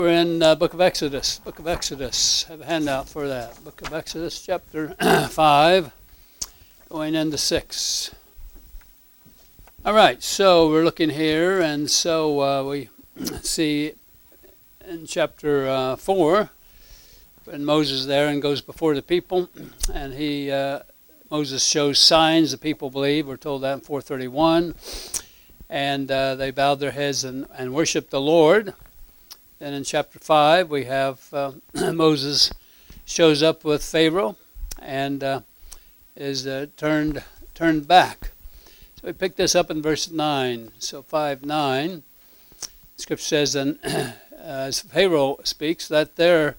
We're in Book of Exodus. Book of Exodus. Have a handout for that. Book of Exodus, chapter 5, going into 6. All right, so we're looking here, and so we see in chapter 4, when Moses is there and goes before the people, and Moses shows signs the people believe. We're told that in 4:31, and they bowed their heads and worshiped the Lord. And in chapter 5, we have Moses shows up with Pharaoh and is turned back. So we pick this up in verse 9. So 5:9, Scripture says, and as Pharaoh speaks, let there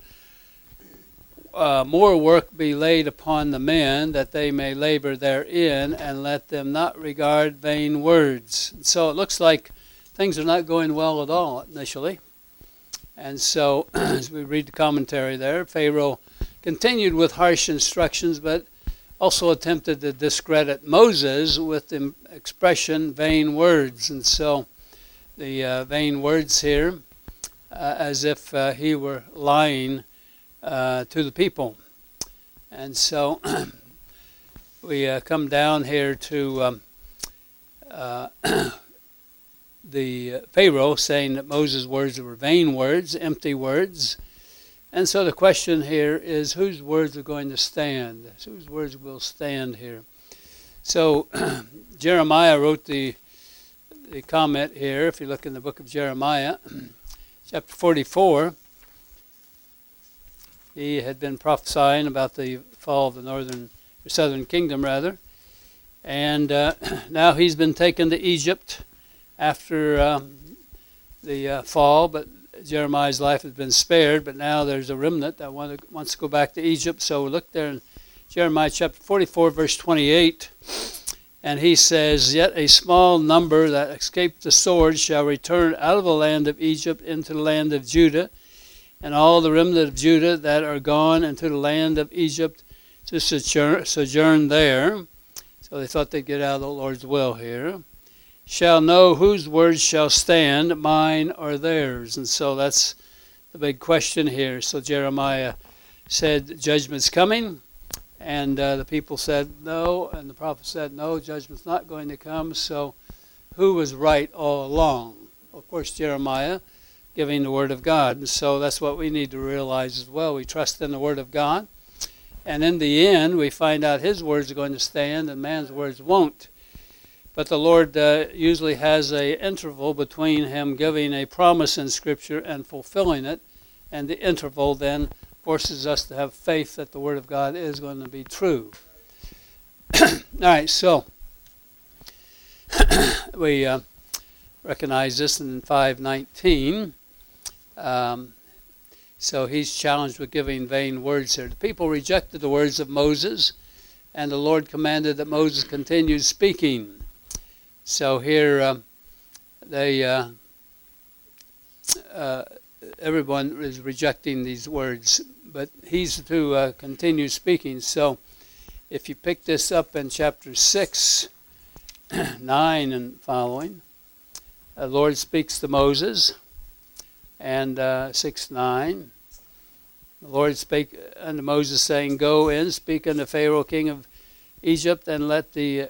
more work be laid upon the men, that they may labor therein, and let them not regard vain words. And so it looks like things are not going well at all initially. And so, as we read the commentary there, Pharaoh continued with harsh instructions, but also attempted to discredit Moses with the expression vain words. And so, the vain words here, as if he were lying to the people. And so, we come down here to the Pharaoh saying that Moses' words were vain words, empty words. And so the question here is, whose words are going to stand? Whose words will stand here? So Jeremiah wrote the comment here. If you look in the book of Jeremiah, chapter 44, he had been prophesying about the fall of the southern kingdom, rather. And now he's been taken to Egypt after the fall, but Jeremiah's life has been spared, but now there's a remnant that wants to go back to Egypt. So look there in Jeremiah chapter 44, verse 28, and he says, yet a small number that escaped the sword shall return out of the land of Egypt into the land of Judah, and all the remnant of Judah that are gone into the land of Egypt to sojourn there. So they thought they'd get out of the Lord's will here. Shall know whose words shall stand, mine or theirs. And so that's the big question here. So Jeremiah said, judgment's coming. And the people said no. And the prophet said, no, judgment's not going to come. So who was right all along? Of course, Jeremiah giving the word of God. And so that's what we need to realize as well. We trust in the word of God. And in the end, we find out his words are going to stand and man's words won't. But the Lord usually has an interval between him giving a promise in Scripture and fulfilling it. And the interval then forces us to have faith that the Word of God is going to be true. All right, so we recognize this in 5:19. So he's challenged with giving vain words here. The people rejected the words of Moses, and the Lord commanded that Moses continue speaking. So here, everyone is rejecting these words, but he's to continue speaking. So if you pick this up in chapter 6, 9 and following, the Lord speaks to Moses, and 6:9, the Lord spake unto Moses, saying, go in, speak unto Pharaoh, king of Egypt, and let the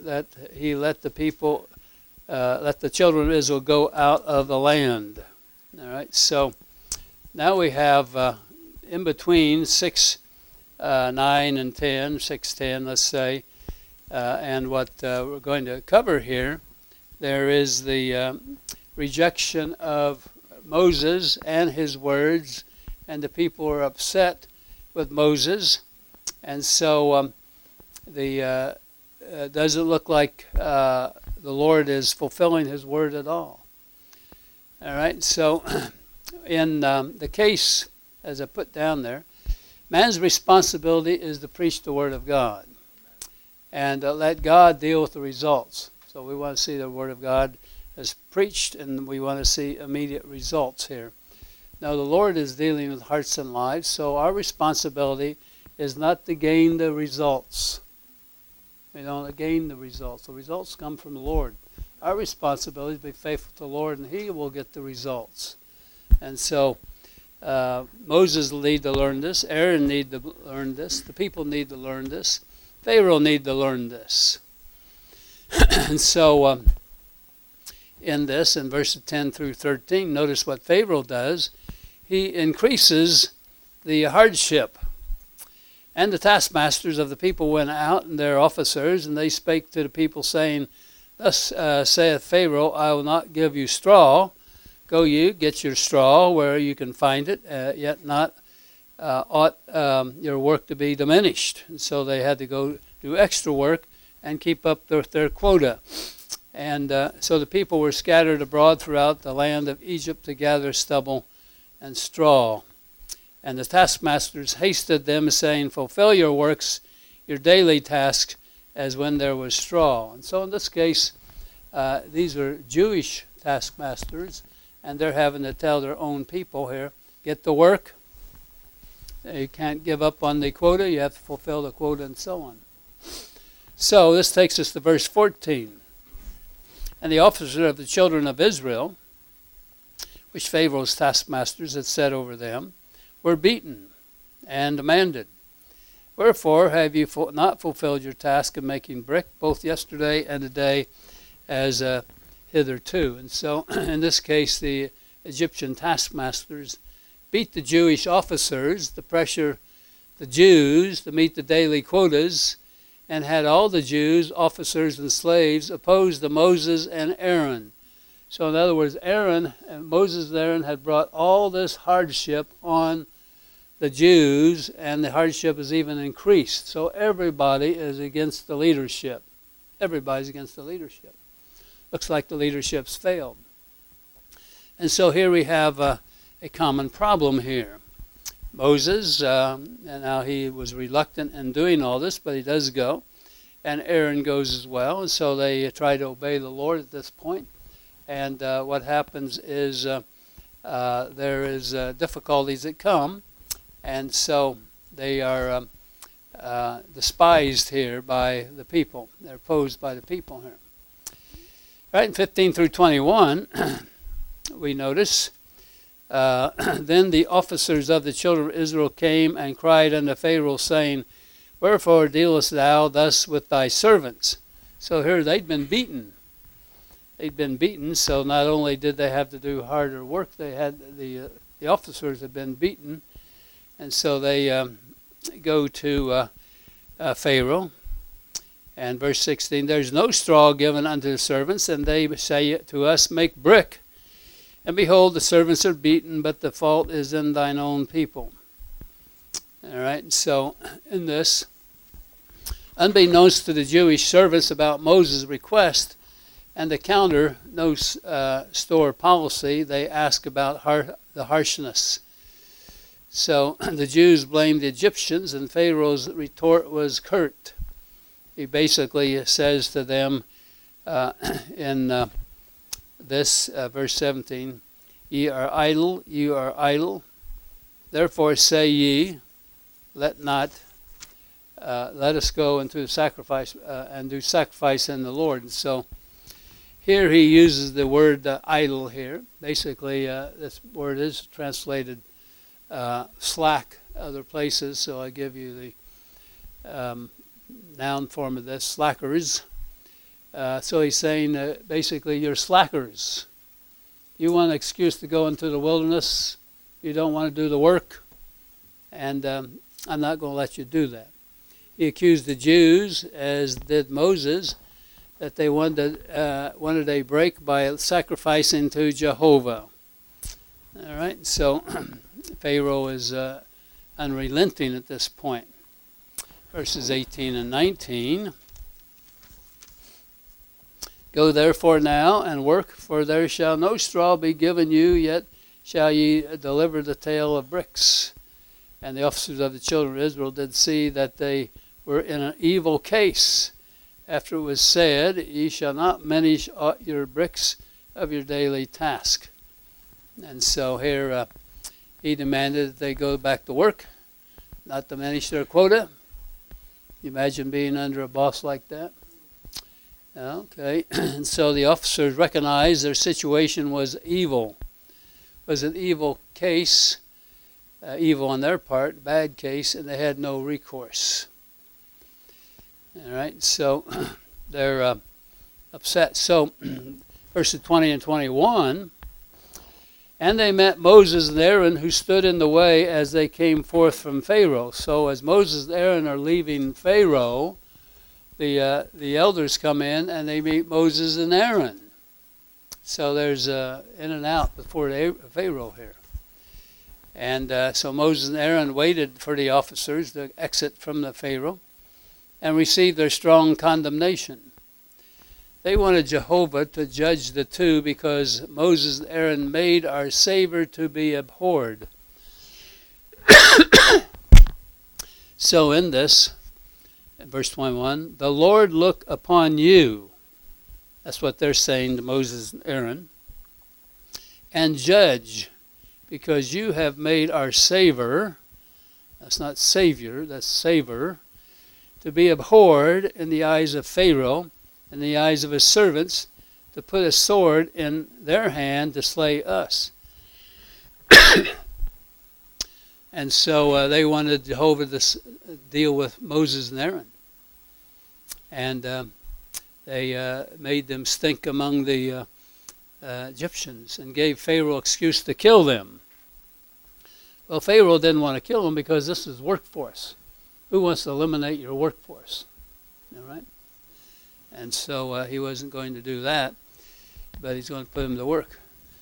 children of Israel go out of the land. All right. So now we have in between 6, 9, and 10, 6:10, let's say, and what we're going to cover here. There is the rejection of Moses and his words, and the people are upset with Moses, and so. Doesn't look like the Lord is fulfilling his word at all. All right, so in the case, as I put down there, man's responsibility is to preach the word of God and let God deal with the results. So we want to see the word of God as preached, and we want to see immediate results here. Now the Lord is dealing with hearts and lives, so our responsibility is not to gain the results. We don't gain the results. The results come from the Lord. Our responsibility is to be faithful to the Lord, and He will get the results. And so Moses need to learn this. Aaron need to learn this. The people need to learn this. Pharaoh need to learn this. And so in this, in verses 10 through 13, notice what Pharaoh does. He increases the hardship. And the taskmasters of the people went out, and their officers, and they spake to the people, saying, Thus saith Pharaoh, I will not give you straw. Go you, get your straw where you can find it, yet not ought your work to be diminished. And so they had to go do extra work and keep up their quota. And so the people were scattered abroad throughout the land of Egypt to gather stubble and straw. And the taskmasters hasted them, saying, Fulfill your works, your daily task, as when there was straw. And so in this case, these are Jewish taskmasters, and they're having to tell their own people here, get to work. You can't give up on the quota. You have to fulfill the quota and so on. So this takes us to verse 14. And the officers of the children of Israel, which Pharaoh's taskmasters had set over them, were beaten and demanded, Wherefore have you not fulfilled your task of making brick, both yesterday and today, as hitherto? And so, in this case, the Egyptian taskmasters beat the Jewish officers to pressure the Jews to meet the daily quotas, and had all the Jews, officers and slaves, opposed to Moses and Aaron. So in other words, Moses and Aaron had brought all this hardship on the Jews, and the hardship is even increased. So everybody is against the leadership. Everybody's against the leadership. Looks like the leadership's failed. And so here we have a common problem here. Moses, and now he was reluctant in doing all this, but he does go. And Aaron goes as well. And so they try to obey the Lord at this point. And what happens is there is difficulties that come. And so they are despised here by the people. They're opposed by the people here. Right, in 15 through 21, we notice, Then the officers of the children of Israel came and cried unto Pharaoh, saying, Wherefore dealest thou thus with thy servants? So here they'd been beaten. They'd been beaten, so not only did they have to do harder work, they had the officers had been beaten. And so they go to Pharaoh. And verse 16, There's no straw given unto the servants, and they say to us, Make brick. And behold, the servants are beaten, but the fault is in thine own people. All right, so in this, unbeknownst to the Jewish servants about Moses' request and the counter no store policy, they ask about the harshness. So the Jews blamed the Egyptians, and Pharaoh's retort was curt. He basically says to them in this, verse 17, Ye are idle, therefore say ye, let us go into the sacrifice and do sacrifice in the Lord. And so here he uses the word idle here. Basically, this word is translated slack other places, so I give you the noun form of this, slackers. So he's saying basically you're slackers. You want an excuse to go into the wilderness. You don't want to do the work. And I'm not going to let you do that. He accused the Jews, as did Moses, that they wanted a break by sacrificing to Jehovah. All right, so Pharaoh is unrelenting at this point. Verses 18 and 19. Go therefore now and work, for there shall no straw be given you, yet shall ye deliver the tale of bricks. And the officers of the children of Israel did see that they were in an evil case. After it was said, Ye shall not minish your bricks of your daily task. And so here he demanded that they go back to work, not diminish their quota. You imagine being under a boss like that? Okay, and so the officers recognized their situation was evil, was an evil case, evil on their part, bad case, and they had no recourse. All right, so they're upset. So verses 20 and 21, and they met Moses and Aaron, who stood in the way as they came forth from Pharaoh. So as Moses and Aaron are leaving Pharaoh, the elders come in and they meet Moses and Aaron. So there's in and out before Pharaoh here. And so Moses and Aaron waited for the officers to exit from the Pharaoh and received their strong condemnation. They wanted Jehovah to judge the two because Moses and Aaron made our Savior to be abhorred. So in this, in verse 21, the Lord look upon you. That's what they're saying to Moses and Aaron. And judge, because you have made our Savior, that's not Savior, that's Savior, to be abhorred in the eyes of Pharaoh, in the eyes of his servants, to put a sword in their hand to slay us. And so they wanted Jehovah to deal with Moses and Aaron. And they made them stink among the Egyptians and gave Pharaoh excuse to kill them. Well, Pharaoh didn't want to kill them because this is workforce. Who wants to eliminate your workforce? All right? And so he wasn't going to do that, but he's going to put them to work.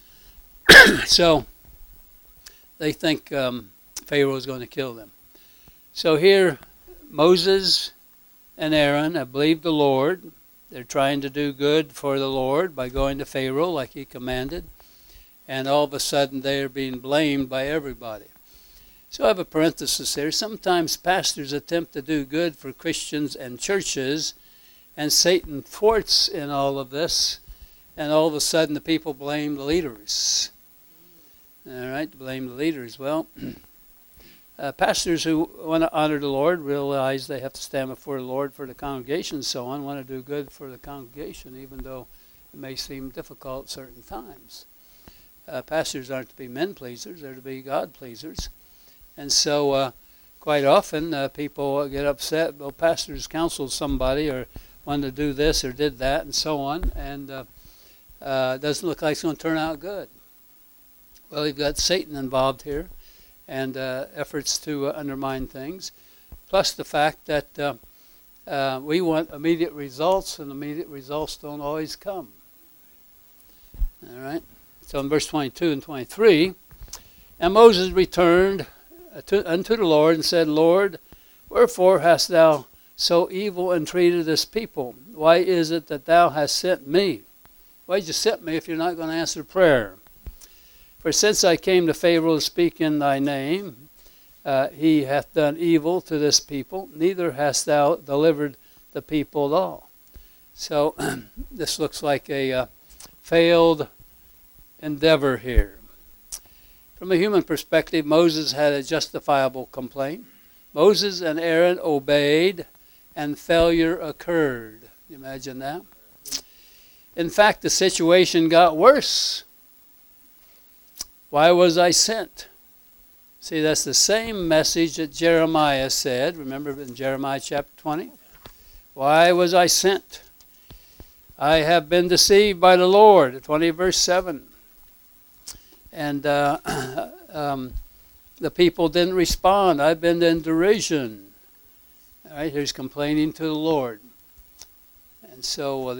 So they think Pharaoh is going to kill them. So here, Moses and Aaron have believed the Lord. They're trying to do good for the Lord by going to Pharaoh like he commanded. And all of a sudden they are being blamed by everybody. So I have a parenthesis here. Sometimes pastors attempt to do good for Christians and churches, and Satan thwarts in all of this, and all of a sudden the people blame the leaders. All right, blame the leaders. Well, pastors who want to honor the Lord realize they have to stand before the Lord for the congregation and so on, want to do good for the congregation, even though it may seem difficult at certain times. Pastors aren't to be men pleasers, they're to be God pleasers. And so quite often people get upset, well, pastors counseled somebody or wanted to do this or did that and so on, and it doesn't look like it's going to turn out good. Well, you've got Satan involved here and efforts to undermine things, plus the fact that we want immediate results, and immediate results don't always come. All right? So in verse 22 and 23, and Moses returned unto the Lord and said, Lord, wherefore hast thou so evil entreated this people? Why is it that thou hast sent me? Why did you send me if you're not going to answer prayer? For since I came to Pharaoh to speak in thy name, he hath done evil to this people, neither hast thou delivered the people at all. So this looks like a failed endeavor here. From a human perspective, Moses had a justifiable complaint. Moses and Aaron obeyed, and failure occurred. You imagine that? In fact, the situation got worse. Why was I sent? See, that's the same message that Jeremiah said. Remember in Jeremiah chapter 20? Why was I sent? I have been deceived by the Lord. 20 verse 7. And the people didn't respond. I've been in derision. All right, he's complaining to the Lord. And so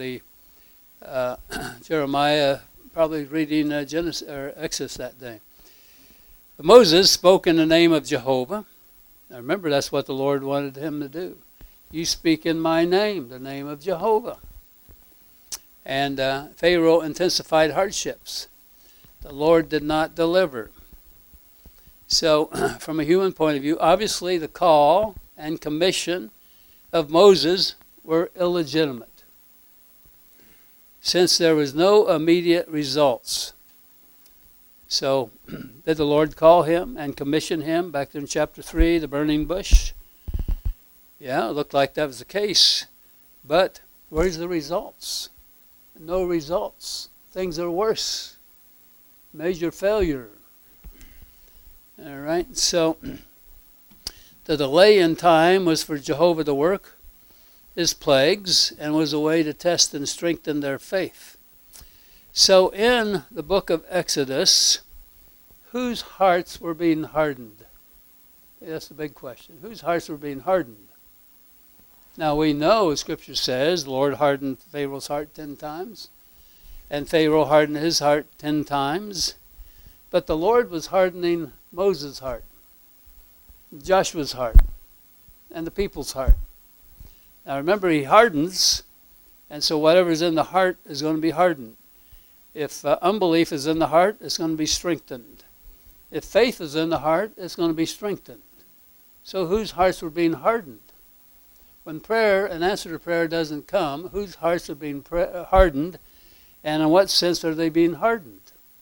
Jeremiah probably reading Genesis or Exodus that day. But Moses spoke in the name of Jehovah. Now remember, that's what the Lord wanted him to do. You speak in my name, the name of Jehovah. And Pharaoh intensified hardships. The Lord did not deliver. So from a human point of view, obviously the call and commission of Moses were illegitimate, since there was no immediate results. So did the Lord call him and commission him back in chapter 3, the burning bush? Yeah, it looked like that was the case. But where's the results? No results. Things are worse. Major failure. All right, so the delay in time was for Jehovah to work his plagues and was a way to test and strengthen their faith. So in the book of Exodus, whose hearts were being hardened? That's the big question. Whose hearts were being hardened? Now we know, Scripture says, the Lord hardened Pharaoh's heart 10 times, and Pharaoh hardened his heart 10 times. But the Lord was hardening Moses' heart, Joshua's heart, and the people's heart. Now remember, he hardens, and so whatever's in the heart is going to be hardened. If unbelief is in the heart, it's going to be strengthened. If faith is in the heart, it's going to be strengthened. So whose hearts were being hardened? When prayer, an answer to prayer doesn't come, whose hearts are being hardened, and in what sense are they being hardened?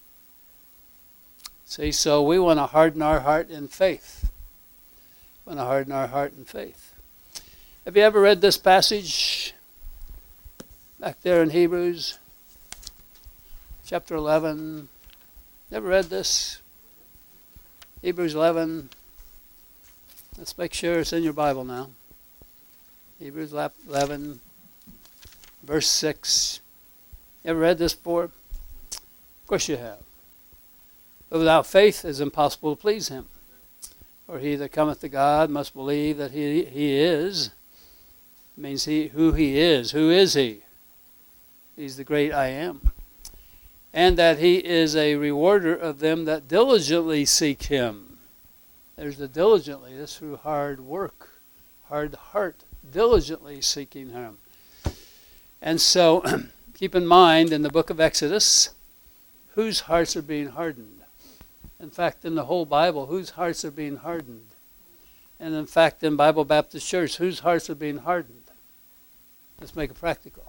See, so we want to harden our heart in faith. We want to harden our heart in faith. Have you ever read this passage back there in Hebrews chapter 11? Ever read this? Hebrews 11. Let's make sure it's in your Bible now. Hebrews 11, verse 6. You ever read this before? Of course you have. But without faith it is impossible to please him. For he that cometh to God must believe that he is. It means who he is. Who is he? He's the great I am. And that he is a rewarder of them that diligently seek him. There's the diligently. That's through hard work, hard heart, diligently seeking him. And so, keep in mind, in the book of Exodus, whose hearts are being hardened? In fact, in the whole Bible, whose hearts are being hardened? And in fact, in Bible Baptist Church, whose hearts are being hardened? Let's make it practical.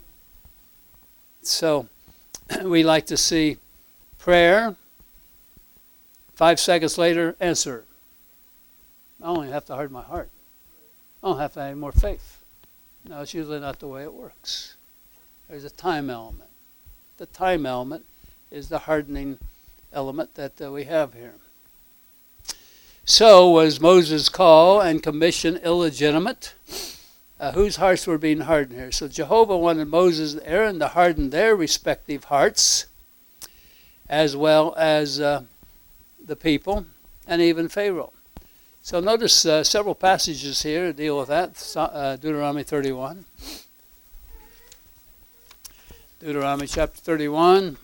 So, we like to see prayer, 5 seconds later, answer. I only have to harden my heart. I don't have to have any more faith. No, it's usually not the way it works. There's a time element. The time element is the hardening element that we have here. So, was Moses' call and commission illegitimate? Whose hearts were being hardened here? So Jehovah wanted Moses and Aaron to harden their respective hearts, as well as the people, and even Pharaoh. So notice several passages here to deal with that. Deuteronomy 31. Deuteronomy chapter 31.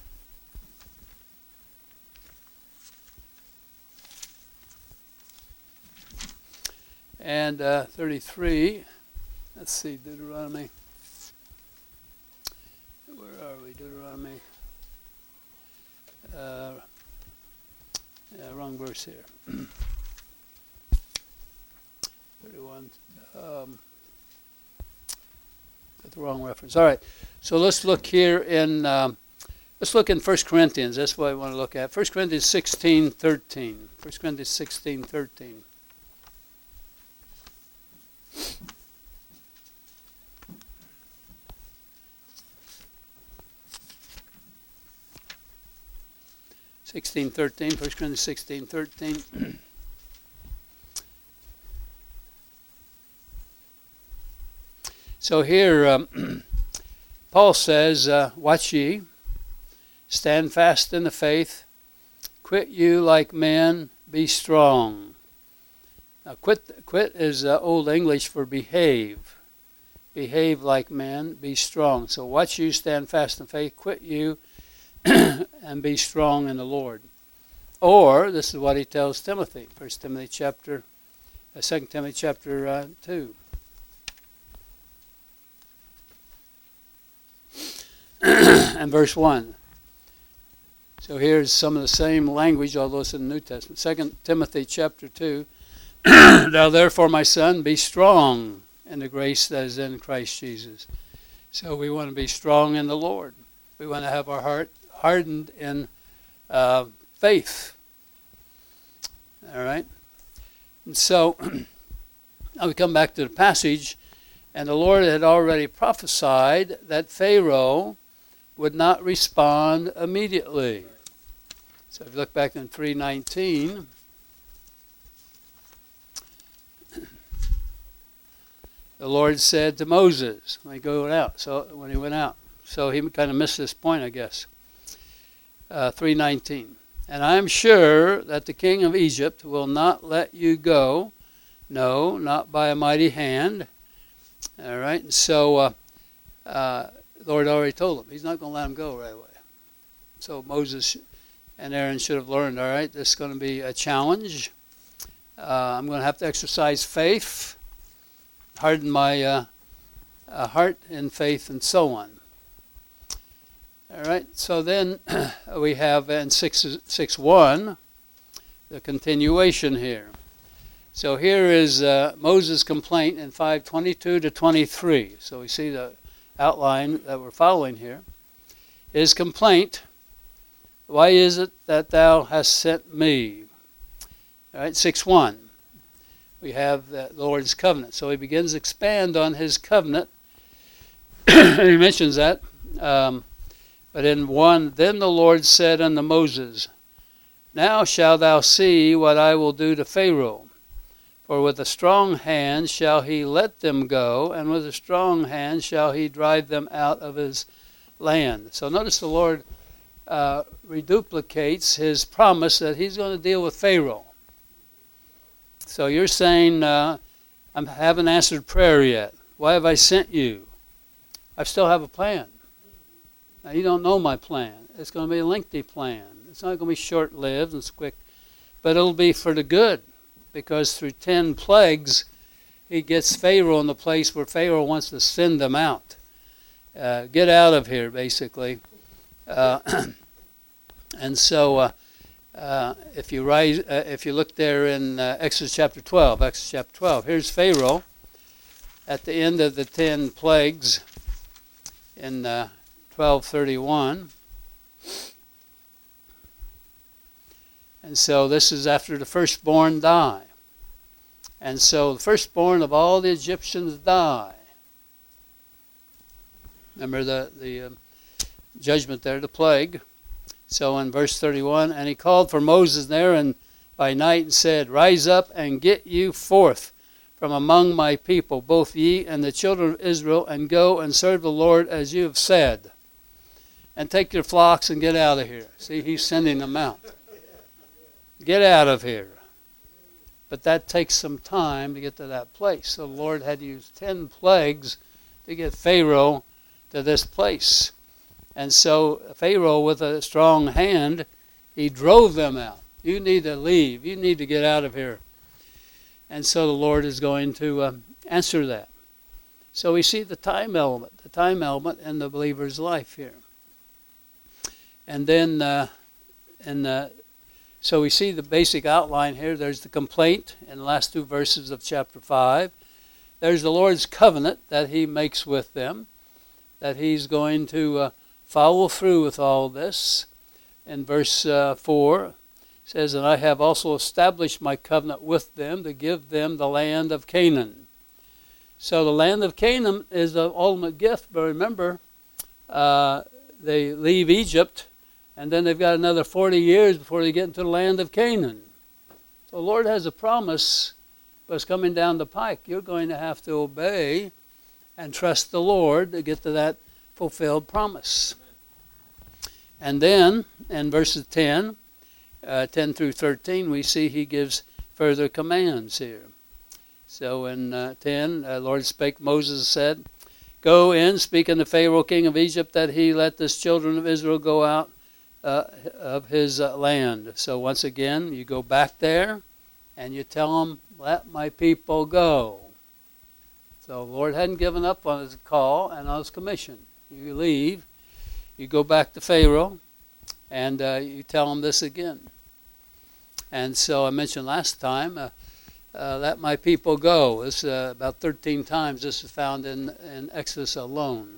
And 33. Let's see, Deuteronomy. Where are we? Deuteronomy. Wrong verse here. 31. Got the wrong reference. All right. So let's look here in. Let's look in 1 Corinthians. That's what I want to look at. 1 Corinthians 16:13. 1 Corinthians 16:13. First Corinthians 16:13. So here, Paul says, "Watch ye, stand fast in the faith, quit you like men, be strong." Now, quit is Old English for behave. Behave like men, be strong. So watch you, stand fast in faith, quit you, and be strong in the Lord. Or, this is what he tells Timothy, 2 Timothy chapter 2. And verse 1. So here's some of the same language, although it's in the New Testament. 2 Timothy chapter 2. Now therefore, my son, be strong in the grace that is in Christ Jesus. So we want to be strong in the Lord. We want to have our heart hardened in faith. All right? And so, now we come back to the passage, and the Lord had already prophesied that Pharaoh would not respond immediately. So if you look back in 3:19, the Lord said to Moses when he went out. So he kind of missed this point, I guess. 3:19. And I am sure that the king of Egypt will not let you go, no, not by a mighty hand. All right. So the Lord already told him he's not going to let him go right away. So Moses and Aaron should have learned, all right, this is going to be a challenge. I'm going to have to exercise faith, harden my heart in faith, and so on. All right, so then we have in 6:1 the continuation here. So here is Moses' complaint in 5:22 to 23. So we see the outline that we're following here. His complaint, why is it that thou hast sent me? All right, 6:1. We have the Lord's covenant. So he begins to expand on his covenant. He mentions that. But in 1, then the Lord said unto Moses, Now shalt thou see what I will do to Pharaoh. For with a strong hand shall he let them go, and with a strong hand shall he drive them out of his land. So notice the Lord reduplicates his promise that he's going to deal with Pharaoh. So you're saying, I haven't answered prayer yet. Why have I sent you? I still have a plan. Now, you don't know my plan. It's going to be a lengthy plan. It's not going to be short-lived and quick, but it'll be for the good, because through 10 plagues, he gets Pharaoh in the place where Pharaoh wants to send them out. Get out of here, basically. And so, if you look there in Exodus chapter 12, here's Pharaoh at the end of the 10 plagues in 12:31. And so this is after the firstborn die. And so the firstborn of all the Egyptians die. Remember the judgment there, the plague. So in verse 31, and he called for Moses and Aaron by night and said, Rise up and get you forth from among my people, both ye and the children of Israel, and go and serve the Lord as you have said. And take your flocks and get out of here. See, he's sending them out. Get out of here. But that takes some time to get to that place. So the Lord had to use 10 plagues to get Pharaoh to this place. And so Pharaoh, with a strong hand, he drove them out. You need to leave. You need to get out of here. And so the Lord is going to answer that. So we see the time element in the believer's life here. And then, so we see the basic outline here. There's the complaint in the last 2 verses of chapter 5. There's the Lord's covenant that he makes with them, that he's going to follow through with all this. In verse 4, it says, And I have also established my covenant with them to give them the land of Canaan. So the land of Canaan is the ultimate gift. But remember, they leave Egypt, and then they've got another 40 years before they get into the land of Canaan. So the Lord has a promise, but it's coming down the pike. You're going to have to obey and trust the Lord to get to that fulfilled promise. And then in verses 10 through 13, we see he gives further commands here. So in 10, the Lord spake, Moses said, Go in, speak unto Pharaoh, king of Egypt, that he let the children of Israel go out of his land. So once again, you go back there and you tell him, Let my people go. So the Lord hadn't given up on his call and on his commission. You leave, you go back to Pharaoh, and you tell him this again. And so I mentioned last time, let my people go. This about 13 times this is found in Exodus alone.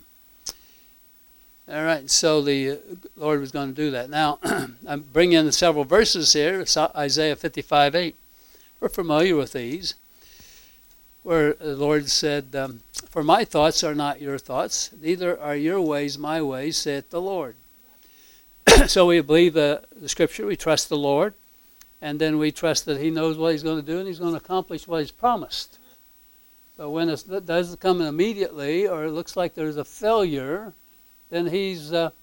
All right, so the Lord was going to do that. Now, I'm bringing in several verses here. It's Isaiah 55:8. We're familiar with these, where the Lord said, For my thoughts are not your thoughts, neither are your ways my ways, saith the Lord. So we believe the Scripture, we trust the Lord, and then we trust that He knows what He's going to do and He's going to accomplish what He's promised. But when it doesn't come immediately, or it looks like there's a failure, then He's not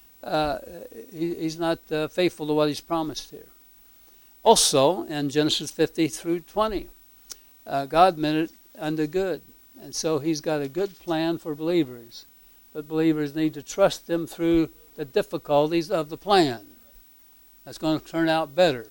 faithful to what He's promised here. Also, in Genesis 50 through 20, God meant it unto good. And so He's got a good plan for believers. But believers need to trust Him through the difficulties of the plan. That's going to turn out better.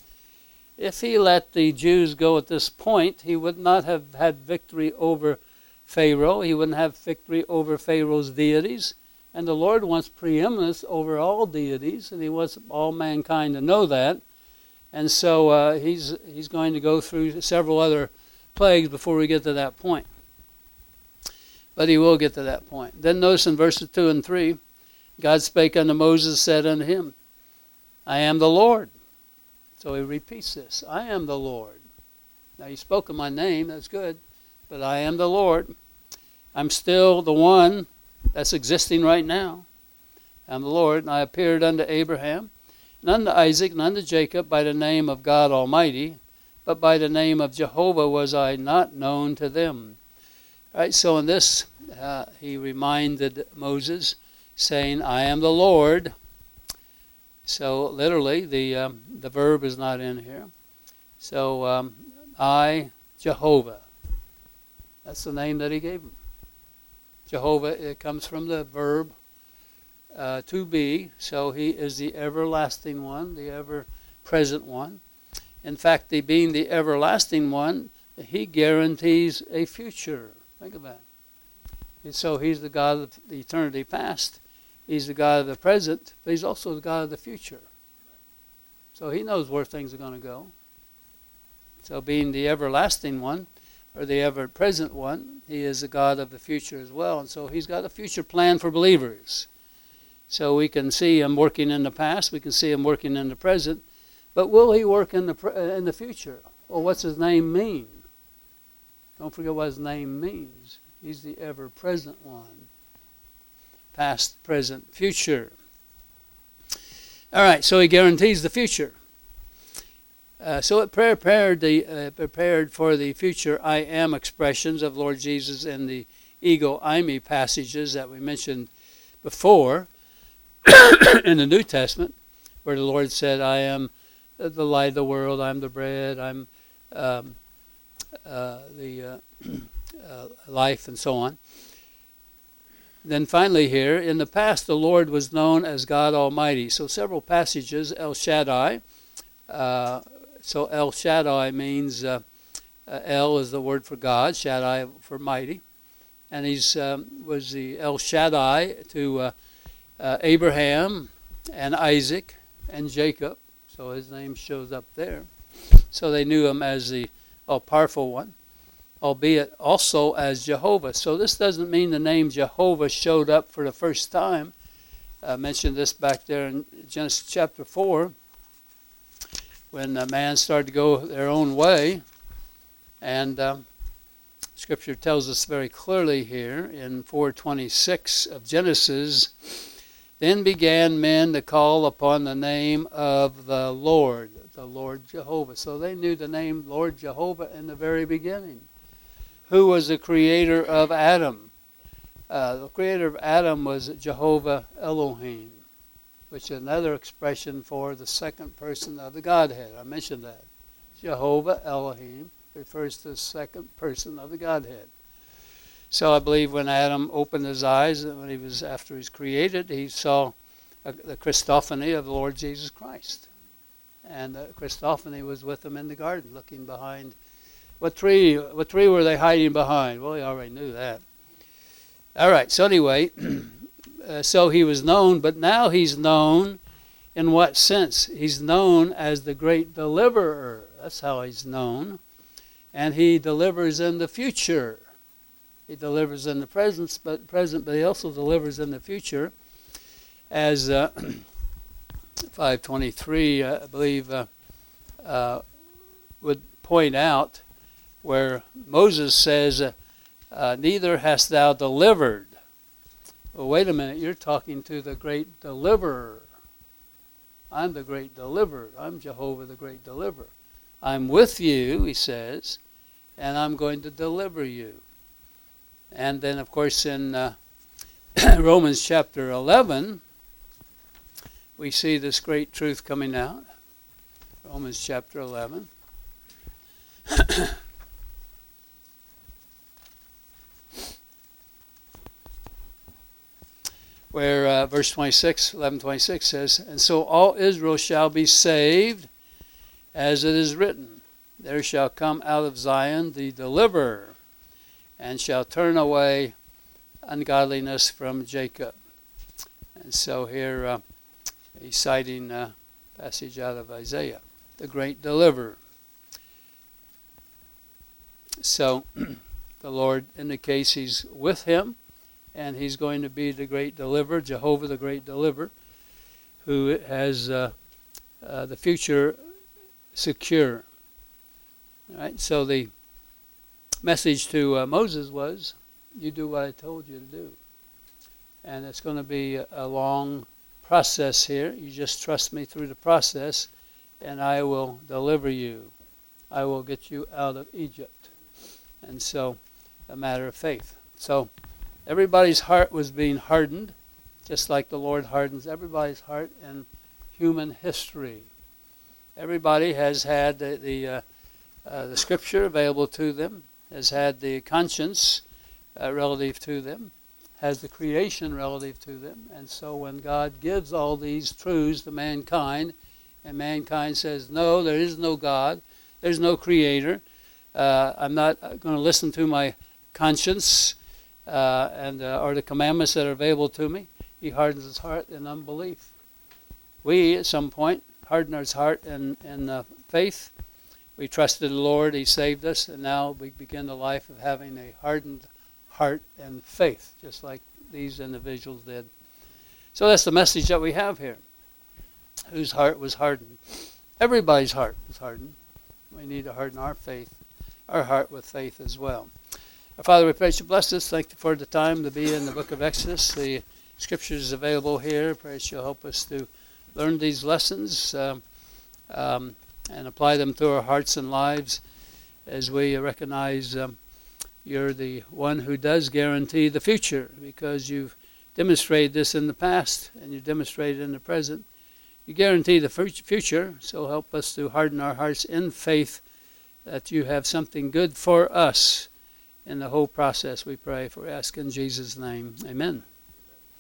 If He let the Jews go at this point, He would not have had victory over Pharaoh. He wouldn't have victory over Pharaoh's deities. And the Lord wants preeminence over all deities, and He wants all mankind to know that. And so he's going to go through several other plagues before we get to that point. But He will get to that point. Then notice in verses 2 and 3, God spake unto Moses, said unto him, I am the Lord. So He repeats this. I am the Lord. Now you spoke in my name, that's good. But I am the Lord. I'm still the one that's existing right now. I'm the Lord. And I appeared unto Abraham, and unto Isaac, and unto Jacob by the name of God Almighty. But by the name of Jehovah was I not known to them. Right, so in this, He reminded Moses, saying, I am the Lord. So literally, the verb is not in here. So I, Jehovah. That's the name that He gave him. Jehovah, it comes from the verb to be. So He is the everlasting one, the ever-present one. In fact, being the everlasting one, He guarantees a future. Think of that. And so He's the God of the eternity past. He's the God of the present, but He's also the God of the future. So He knows where things are going to go. So being the everlasting one, or the ever-present one, He is the God of the future as well. And so He's got a future plan for believers. So we can see Him working in the past, we can see Him working in the present, but will He work in the future? Well, what's His name mean? Don't forget what His name means. He's the ever-present one. Past, present, future. All right, so He guarantees the future. So it prepared for the future I am expressions of Lord Jesus in the ego eimi passages that we mentioned before in the New Testament, where the Lord said, I am the light of the world, I'm the bread, I'm the life, and so on. Then finally here, in the past the Lord was known as God Almighty. So several passages, El Shaddai. So El Shaddai means, El is the word for God, Shaddai for mighty. And He's was the El Shaddai to Abraham and Isaac and Jacob. So His name shows up there. So they knew Him as the all-powerful one, albeit also as Jehovah. So this doesn't mean the name Jehovah showed up for the first time. I mentioned this back there in Genesis chapter 4, when man started to go their own way. And Scripture tells us very clearly here in 4:26 of Genesis, then began men to call upon the name of the Lord Jehovah. So they knew the name Lord Jehovah in the very beginning. Who was the creator of Adam? The creator of Adam was Jehovah Elohim, which is another expression for the second person of the Godhead. I mentioned that. Jehovah Elohim refers to the second person of the Godhead. So I believe when Adam opened his eyes, after he's created, he saw the Christophany of the Lord Jesus Christ. And the Christophany was with him in the garden, looking behind. What tree were they hiding behind? Well, he already knew that. All right, so anyway, so He was known, but now He's known in what sense? He's known as the great deliverer. That's how He's known. And He delivers in the future. He delivers in the present, but He also delivers in the future. As 523, I believe, would point out, where Moses says, neither hast thou delivered. Well, wait a minute, you're talking to the great deliverer. I'm the great deliverer. I'm Jehovah the great deliverer. I'm with you, he says, and I'm going to deliver you. And then, of course, in Romans chapter 11, we see this great truth coming out. Romans chapter 11. Where verse 26, 11:26 says, and so all Israel shall be saved, as it is written, there shall come out of Zion the deliverer, and shall turn away ungodliness from Jacob. And so here he's citing a passage out of Isaiah, the great deliverer. So the Lord indicates he's with him, and he's going to be the great deliverer, Jehovah the great deliverer, who has the future secure. All right, so the message to Moses was, you do what I told you to do. And it's going to be a long process here. You just trust me through the process, and I will deliver you. I will get you out of Egypt. And so, a matter of faith. So, everybody's heart was being hardened, just like the Lord hardens everybody's heart in human history. Everybody has had the Scripture available to them, has had the conscience relative to them, has the creation relative to them. And so when God gives all these truths to mankind, and mankind says, no, there is no God, there's no creator, I'm not going to listen to my conscience or the commandments that are available to me, he hardens his heart in unbelief. We, at some point, harden our heart in faith. We trusted the Lord, he saved us, and now we begin the life of having a hardened heart and faith, just like these individuals did. So that's the message that we have here. Whose heart was hardened? Everybody's heart was hardened. We need to harden our faith, our heart with faith as well. Our Father, we pray you bless us. Thank you for the time to be in the book of Exodus. The scriptures available here. Pray you'll help us to learn these lessons and apply them to our hearts and lives as we recognize you're the one who does guarantee the future, because you've demonstrated this in the past and you demonstrated it in the present. You guarantee the future, so help us to harden our hearts in faith that you have something good for us in the whole process, we pray. For ask in Jesus' name. Amen.